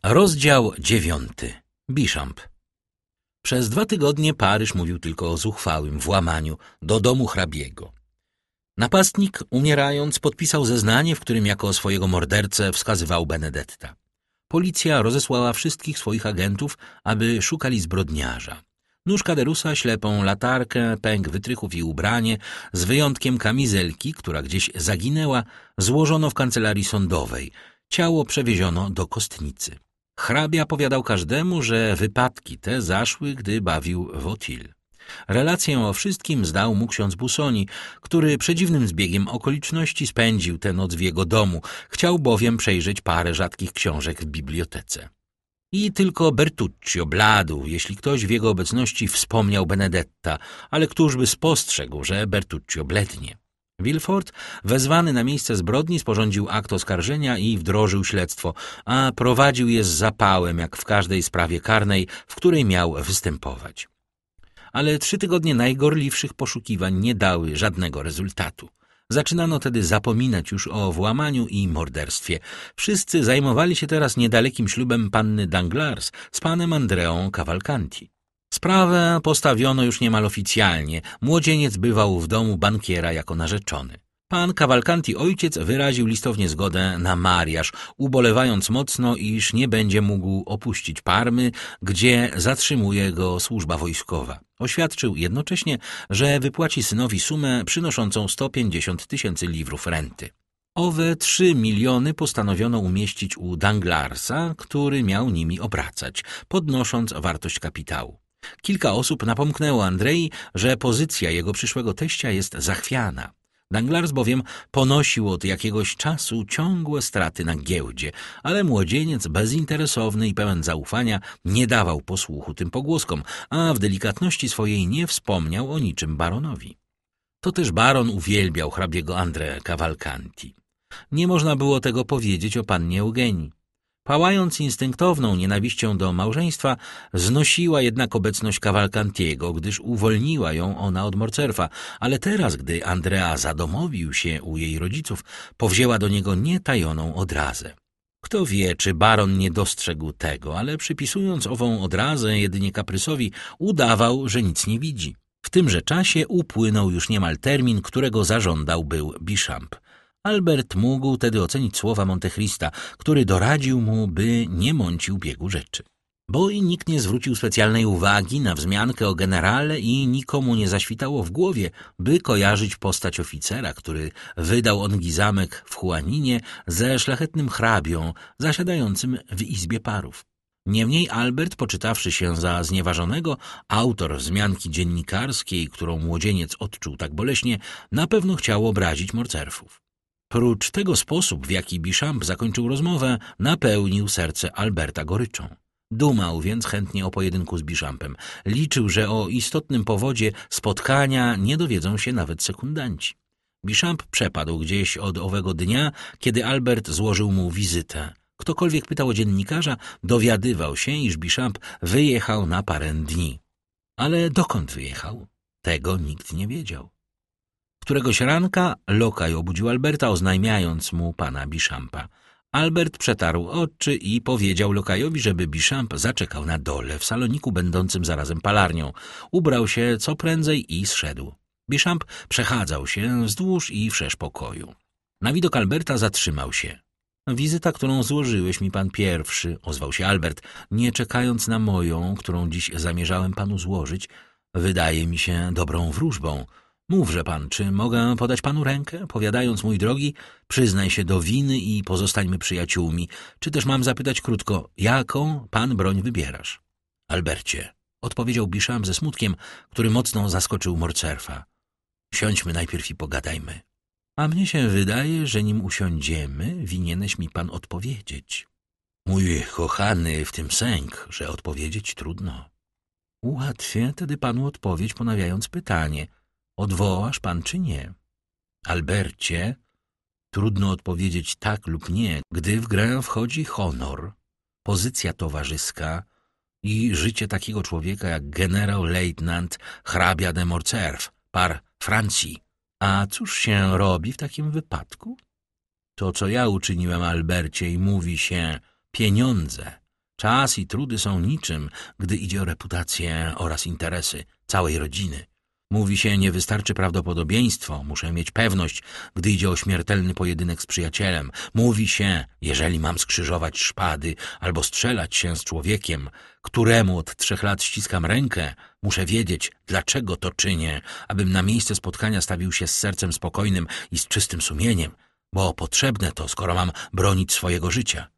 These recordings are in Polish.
Rozdział 9. Beauchamp. Przez 2 tygodnie Paryż mówił tylko o zuchwałym włamaniu do domu hrabiego. Napastnik, umierając, podpisał zeznanie, w którym jako swojego mordercę wskazywał Benedetta. Policja rozesłała wszystkich swoich agentów, aby szukali zbrodniarza. Nóż kaderusa, ślepą latarkę, pęk wytrychów i ubranie, z wyjątkiem kamizelki, która gdzieś zaginęła, złożono w kancelarii sądowej. Ciało przewieziono do Kostnicy. Hrabia powiadał każdemu, że wypadki te zaszły, gdy bawił w Auteuil. Relację o wszystkim zdał mu ksiądz Busoni, który przedziwnym zbiegiem okoliczności spędził tę noc w jego domu. Chciał bowiem przejrzeć parę rzadkich książek w bibliotece. I tylko Bertuccio bladł, jeśli ktoś w jego obecności wspomniał Benedetta, ale któż by spostrzegł, że Bertuccio blednie. Villefort, wezwany na miejsce zbrodni, sporządził akt oskarżenia i wdrożył śledztwo, a prowadził je z zapałem, jak w każdej sprawie karnej, w której miał występować. Ale 3 tygodnie najgorliwszych poszukiwań nie dały żadnego rezultatu. Zaczynano tedy zapominać już o włamaniu i morderstwie. Wszyscy zajmowali się teraz niedalekim ślubem panny Danglars z panem Andreą Cavalcanti. Sprawę postawiono już niemal oficjalnie. Młodzieniec bywał w domu bankiera jako narzeczony. Pan Cavalcanti ojciec wyraził listownie zgodę na mariaż, ubolewając mocno, iż nie będzie mógł opuścić Parmy, gdzie zatrzymuje go służba wojskowa. Oświadczył jednocześnie, że wypłaci synowi sumę przynoszącą 150 000 liwrów renty. Owe 3 miliony postanowiono umieścić u Danglarsa, który miał nimi obracać, podnosząc wartość kapitału. Kilka osób napomknęło Andrei, że pozycja jego przyszłego teścia jest zachwiana. Danglars bowiem ponosił od jakiegoś czasu ciągłe straty na giełdzie, ale młodzieniec bezinteresowny i pełen zaufania nie dawał posłuchu tym pogłoskom, a w delikatności swojej nie wspomniał o niczym baronowi. To też baron uwielbiał hrabiego André Cavalcanti. Nie można było tego powiedzieć o pannie Eugenii. Pałając instynktowną nienawiścią do małżeństwa, znosiła jednak obecność Cavalcantiego, gdyż uwolniła ją ona od Morcerfa, ale teraz, gdy Andrea zadomowił się u jej rodziców, powzięła do niego nietajoną odrazę. Kto wie, czy baron nie dostrzegł tego, ale przypisując ową odrazę jedynie kaprysowi, udawał, że nic nie widzi. W tymże czasie upłynął już niemal termin, którego zażądał był Beauchamp. Albert mógł tedy ocenić słowa Montecrista, który doradził mu, by nie mącił biegu rzeczy. Bo i nikt nie zwrócił specjalnej uwagi na wzmiankę o generale i nikomu nie zaświtało w głowie, by kojarzyć postać oficera, który wydał ongi zamek w Juaninie ze szlachetnym hrabią zasiadającym w izbie parów. Niemniej Albert, poczytawszy się za znieważonego, autor wzmianki dziennikarskiej, którą młodzieniec odczuł tak boleśnie, na pewno chciał obrazić Morcerfów. Prócz tego sposób, w jaki Beauchamp zakończył rozmowę, napełnił serce Alberta goryczą. Dumał więc chętnie o pojedynku z Beauchampem. Liczył, że o istotnym powodzie spotkania nie dowiedzą się nawet sekundanci. Beauchamp przepadł gdzieś od owego dnia, kiedy Albert złożył mu wizytę. Ktokolwiek pytał o dziennikarza, dowiadywał się, iż Beauchamp wyjechał na parę dni. Ale dokąd wyjechał? Tego nikt nie wiedział. Któregoś ranka lokaj obudził Alberta, oznajmiając mu pana Beauchampa. Albert przetarł oczy i powiedział lokajowi, żeby Beauchamp zaczekał na dole, w saloniku będącym zarazem palarnią. Ubrał się co prędzej i zszedł. Beauchamp przechadzał się wzdłuż i wszerz pokoju. Na widok Alberta zatrzymał się. Wizyta, którą złożyłeś mi pan pierwszy, ozwał się Albert, nie czekając na moją, którą dziś zamierzałem panu złożyć, wydaje mi się dobrą wróżbą. Mówże pan, czy mogę podać panu rękę? Powiadając, mój drogi, przyznaj się do winy i pozostańmy przyjaciółmi. Czy też mam zapytać krótko, jaką pan broń wybierasz? Albercie, odpowiedział Beauchamp ze smutkiem, który mocno zaskoczył Morcerfa. Siądźmy najpierw i pogadajmy. A mnie się wydaje, że nim usiądziemy, winieneś mi pan odpowiedzieć. Mój kochany, w tym sęk, że odpowiedzieć trudno. Ułatwię tedy panu odpowiedź, ponawiając pytanie. Odwołasz pan czy nie? Albercie, trudno odpowiedzieć tak lub nie, gdy w grę wchodzi honor, pozycja towarzyska i życie takiego człowieka jak generał-lejtnant hrabia de Morcerf, par Francji. A cóż się robi w takim wypadku? To, co ja uczyniłem, Albercie, i mówi się pieniądze. Czas i trudy są niczym, gdy idzie o reputację oraz interesy całej rodziny. Mówi się, nie wystarczy prawdopodobieństwo, muszę mieć pewność, gdy idzie o śmiertelny pojedynek z przyjacielem. Mówi się, jeżeli mam skrzyżować szpady albo strzelać się z człowiekiem, któremu od 3 lat ściskam rękę, muszę wiedzieć, dlaczego to czynię, abym na miejsce spotkania stawił się z sercem spokojnym i z czystym sumieniem, bo potrzebne to, skoro mam bronić swojego życia.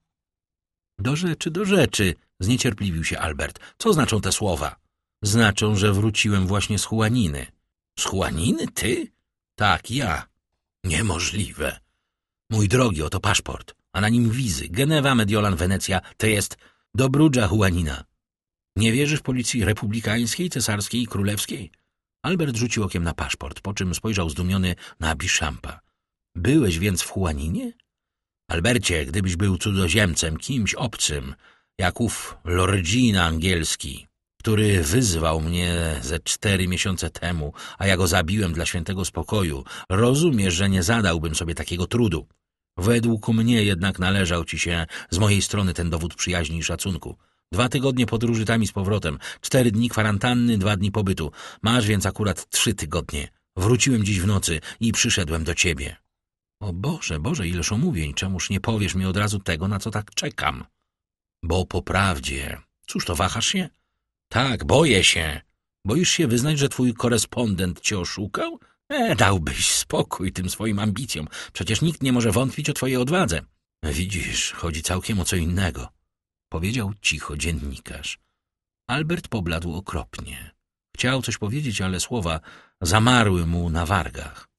Do rzeczy, zniecierpliwił się Albert. Co znaczą te słowa? Znaczą, że wróciłem właśnie z Huaniny. Z Huaniny? Ty? Tak, ja. Niemożliwe. Mój drogi, oto paszport, a na nim wizy. Genewa, Mediolan, Wenecja, to jest do Brudża Huanina. Nie wierzysz policji republikańskiej, cesarskiej i królewskiej? Albert rzucił okiem na paszport, po czym spojrzał zdumiony na Bichampa. Byłeś więc w Huaninie? Albercie, gdybyś był cudzoziemcem, kimś obcym, jak ów lordzina angielski, który wyzwał mnie ze 4 miesiące temu, a ja go zabiłem dla świętego spokoju, rozumiesz, że nie zadałbym sobie takiego trudu. Według mnie jednak należał ci się z mojej strony ten dowód przyjaźni i szacunku. 2 tygodnie podróży tam i z powrotem, 4 dni kwarantanny, 2 dni pobytu. Masz więc akurat 3 tygodnie. Wróciłem dziś w nocy i przyszedłem do ciebie. O Boże, ileż omówień, czemuż nie powiesz mi od razu tego, na co tak czekam? Bo po prawdzie, cóż to, wahasz się? Tak, boję się. Boisz się wyznać, że twój korespondent cię oszukał? Dałbyś spokój tym swoim ambicjom. Przecież nikt nie może wątpić o twojej odwadze. Widzisz, chodzi całkiem o co innego, powiedział cicho dziennikarz. Albert pobladł okropnie. Chciał coś powiedzieć, ale słowa zamarły mu na wargach.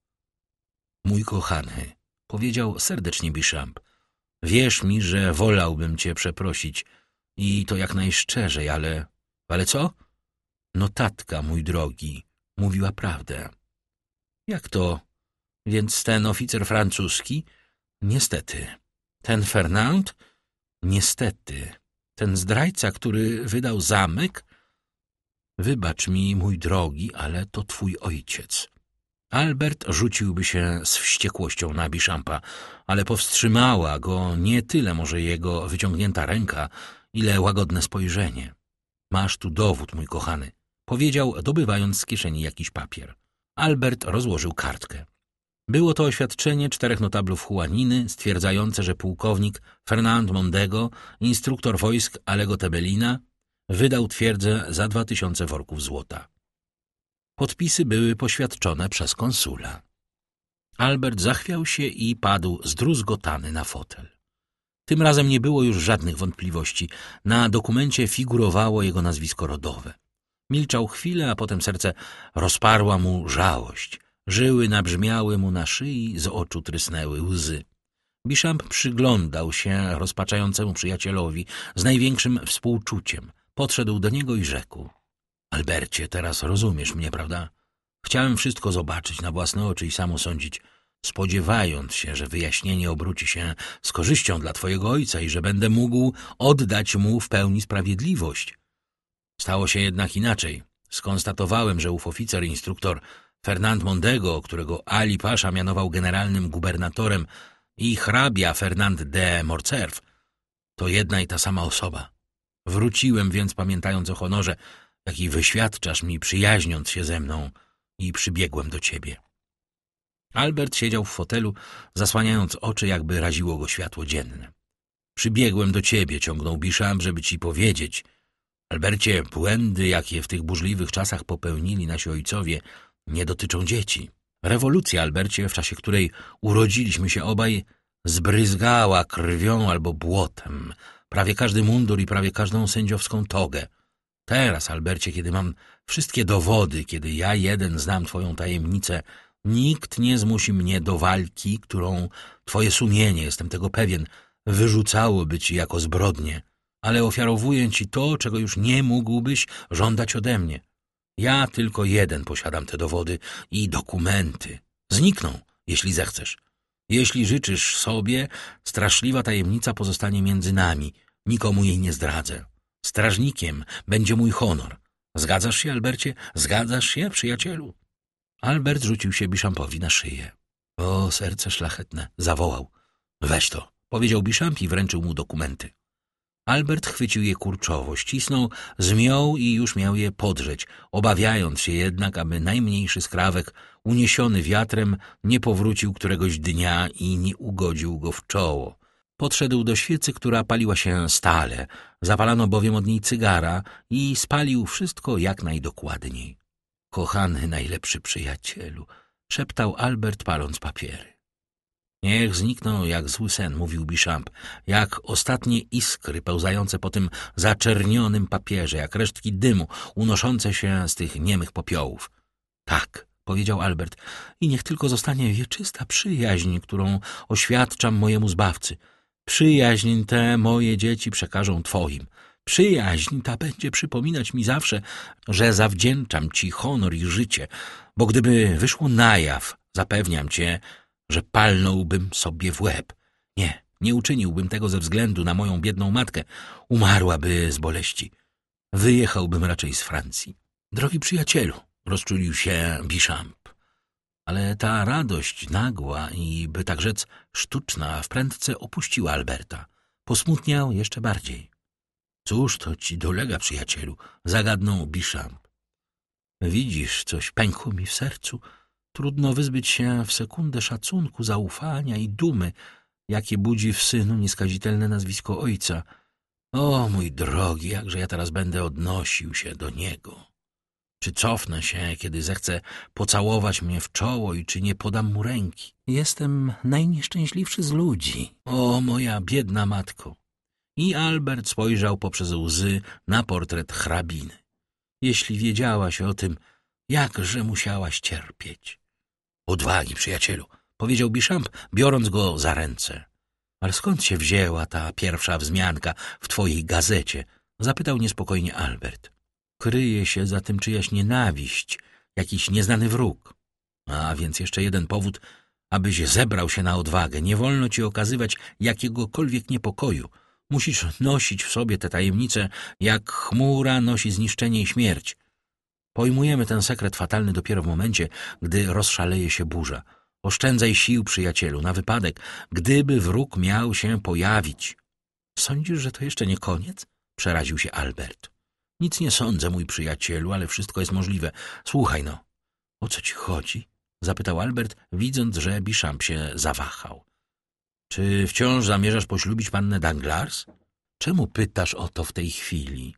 Mój kochany, powiedział serdecznie Bichamp, wierz mi, że wolałbym cię przeprosić i to jak najszczerzej, ale... Ale co? Notatka, mój drogi, mówiła prawdę. Jak to? Więc ten oficer francuski? Niestety. Ten Fernand? Niestety. Ten zdrajca, który wydał zamek? Wybacz mi, mój drogi, ale to twój ojciec. Albert rzuciłby się z wściekłością na Bichampa, ale powstrzymała go nie tyle może jego wyciągnięta ręka, ile łagodne spojrzenie. Masz tu dowód, mój kochany, powiedział, dobywając z kieszeni jakiś papier. Albert rozłożył kartkę. Było to oświadczenie 4 notablów Huaniny, stwierdzające, że pułkownik Fernand Mondego, instruktor wojsk Alego Tebelina, wydał twierdzę za 2000 worków złota. Podpisy były poświadczone przez konsula. Albert zachwiał się i padł zdruzgotany na fotel. Tym razem nie było już żadnych wątpliwości. Na dokumencie figurowało jego nazwisko rodowe. Milczał chwilę, a potem serce rozparła mu żałość. Żyły nabrzmiały mu na szyi, z oczu trysnęły łzy. Bichamp przyglądał się rozpaczającemu przyjacielowi z największym współczuciem. Podszedł do niego i rzekł: Albercie, teraz rozumiesz mnie, prawda? Chciałem wszystko zobaczyć na własne oczy i sam osądzić, spodziewając się, że wyjaśnienie obróci się z korzyścią dla twojego ojca i że będę mógł oddać mu w pełni sprawiedliwość. Stało się jednak inaczej. Skonstatowałem, że ów oficer instruktor Fernand Mondego, którego Ali Pasza mianował generalnym gubernatorem, i hrabia Fernand de Morcerf, to jedna i ta sama osoba. Wróciłem więc, pamiętając o honorze, jaki wyświadczasz mi, przyjaźniąc się ze mną, i przybiegłem do ciebie. Albert siedział w fotelu, zasłaniając oczy, jakby raziło go światło dzienne. Przybiegłem do ciebie, ciągnął Bichamp, żeby ci powiedzieć. Albercie, błędy, jakie w tych burzliwych czasach popełnili nasi ojcowie, nie dotyczą dzieci. Rewolucja, Albercie, w czasie której urodziliśmy się obaj, zbryzgała krwią albo błotem prawie każdy mundur i prawie każdą sędziowską togę. Teraz, Albercie, kiedy mam wszystkie dowody, kiedy ja jeden znam twoją tajemnicę, nikt nie zmusi mnie do walki, którą twoje sumienie, jestem tego pewien, wyrzucałoby ci jako zbrodnię, ale ofiarowuję ci to, czego już nie mógłbyś żądać ode mnie. Ja tylko jeden posiadam te dowody i dokumenty. Znikną, jeśli zechcesz. Jeśli życzysz sobie, straszliwa tajemnica pozostanie między nami. Nikomu jej nie zdradzę. Strażnikiem będzie mój honor. Zgadzasz się, Albercie? Zgadzasz się, przyjacielu? Albert rzucił się Bichampowi na szyję. O, serce szlachetne, zawołał. Weź to, powiedział Bichamp i wręczył mu dokumenty. Albert chwycił je kurczowo, ścisnął, zmiął i już miał je podrzeć, obawiając się jednak, aby najmniejszy skrawek, uniesiony wiatrem, nie powrócił któregoś dnia i nie ugodził go w czoło. Podszedł do świecy, która paliła się stale, zapalano bowiem od niej cygara i spalił wszystko jak najdokładniej. Kochany, najlepszy przyjacielu, szeptał Albert, paląc papiery. Niech znikną jak zły sen, mówił Beauchamp, jak ostatnie iskry pełzające po tym zaczernionym papierze, jak resztki dymu unoszące się z tych niemych popiołów. Tak, powiedział Albert, i niech tylko zostanie wieczysta przyjaźń, którą oświadczam mojemu Zbawcy. Przyjaźń tę moje dzieci przekażą twoim. Przyjaźń ta będzie przypominać mi zawsze, że zawdzięczam ci honor i życie, bo gdyby wyszło na jaw, zapewniam cię, że palnąłbym sobie w łeb. Nie uczyniłbym tego ze względu na moją biedną matkę. Umarłaby z boleści. Wyjechałbym raczej z Francji. Drogi przyjacielu, rozczulił się Beauchamp, ale ta radość nagła i, by tak rzec, sztuczna wprędce opuściła Alberta. Posmutniał jeszcze bardziej. Cóż to ci dolega, przyjacielu? Zagadnął Beauchamp. Widzisz, coś pękło mi w sercu. Trudno wyzbyć się w sekundę szacunku, zaufania i dumy, jakie budzi w synu nieskazitelne nazwisko ojca. O, mój drogi, jakże ja teraz będę odnosił się do niego. Czy cofnę się, kiedy zechce pocałować mnie w czoło i czy nie podam mu ręki? Jestem najnieszczęśliwszy z ludzi. O, moja biedna matko! I Albert spojrzał poprzez łzy na portret hrabiny. Jeśli wiedziałaś o tym, jakże musiałaś cierpieć. Odwagi, przyjacielu, powiedział Beauchamp, biorąc go za ręce. Ale skąd się wzięła ta pierwsza wzmianka w twojej gazecie? Zapytał niespokojnie Albert. Kryje się za tym czyjaś nienawiść, jakiś nieznany wróg. A więc jeszcze jeden powód, abyś zebrał się na odwagę. Nie wolno ci okazywać jakiegokolwiek niepokoju. Musisz nosić w sobie tę tajemnicę, jak chmura nosi zniszczenie i śmierć. Pojmujemy ten sekret fatalny dopiero w momencie, gdy rozszaleje się burza. Oszczędzaj sił, przyjacielu, na wypadek, gdyby wróg miał się pojawić. Sądzisz, że to jeszcze nie koniec? Przeraził się Albert. Nic nie sądzę, mój przyjacielu, ale wszystko jest możliwe. Słuchaj no. O co ci chodzi? Zapytał Albert, widząc, że Beauchamp się zawahał. Czy wciąż zamierzasz poślubić pannę Danglars? Czemu pytasz o to w tej chwili?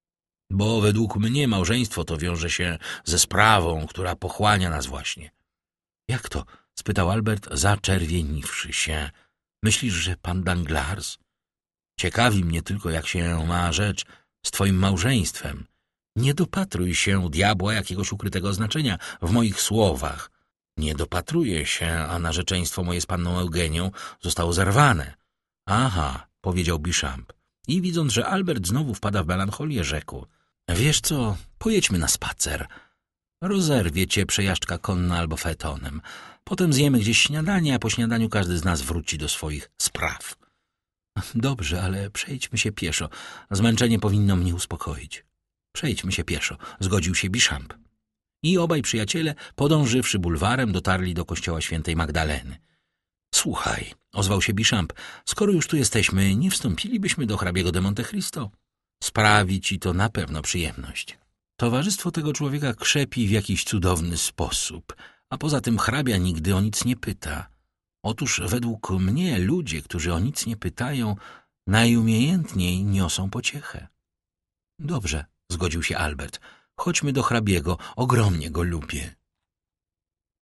Bo według mnie małżeństwo to wiąże się ze sprawą, która pochłania nas właśnie. Jak to? Spytał Albert, zaczerwieniwszy się. Myślisz, że pan Danglars? Ciekawi mnie tylko, jak się ma rzecz z twoim małżeństwem. Nie dopatruj się, diabła, jakiegoś ukrytego znaczenia w moich słowach. Nie dopatruję się, a narzeczeństwo moje z panną Eugenią zostało zerwane. Aha, powiedział Beauchamp. I widząc, że Albert znowu wpada w melancholię, rzekł. Wiesz co, pojedźmy na spacer. Rozerwie cię przejażdżka konna albo fetonem. Potem zjemy gdzieś śniadanie, a po śniadaniu każdy z nas wróci do swoich spraw. Dobrze, ale przejdźmy się pieszo. Zmęczenie powinno mnie uspokoić. Przejdźmy się pieszo, zgodził się Beauchamp. I obaj przyjaciele, podążywszy bulwarem, dotarli do kościoła świętej Magdaleny. Słuchaj, ozwał się Beauchamp, skoro już tu jesteśmy, nie wstąpilibyśmy do hrabiego de Monte Cristo? Sprawi ci to na pewno przyjemność. Towarzystwo tego człowieka krzepi w jakiś cudowny sposób, a poza tym hrabia nigdy o nic nie pyta. Otóż według mnie ludzie, którzy o nic nie pytają, najumiejętniej niosą pociechę. Dobrze, zgodził się Albert. Chodźmy do hrabiego, ogromnie go lubię.